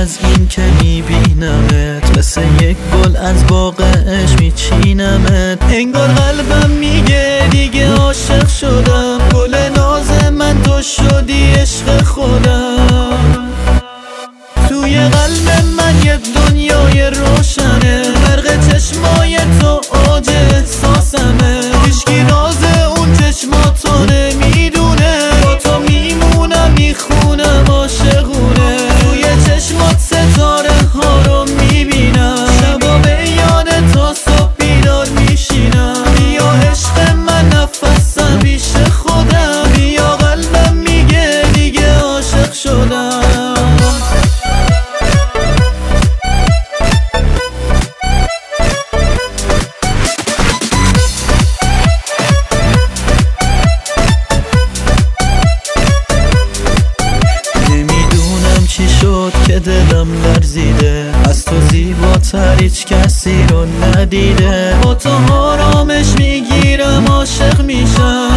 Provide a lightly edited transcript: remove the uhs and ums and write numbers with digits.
از این که میبینمت، مثل یک گل از باغ عشق میچینمت. انگار قلبم میگه دیگه عاشق شدم، گل ناز من تو شدی عشق خودم. توی قلب من یه دنیای روشنه، برق چشمای تو اوج احساسمه. هیچکی راز اون چشماتو نمیدونه، با تو میمونم میخونم عاشقونه. توی چشمات ستاره ها رو میبینم، شبا به یاد تا صبح بیدار میشینم. بیا عشق من نفسم پیش خودم، بیا قلبم میگه دیگه عاشق شدم. چی شد که دلم لرزیده، از تو زیباتر هیچ کسی رو ندیده. با تو آرامش میگیرم عاشق میشم،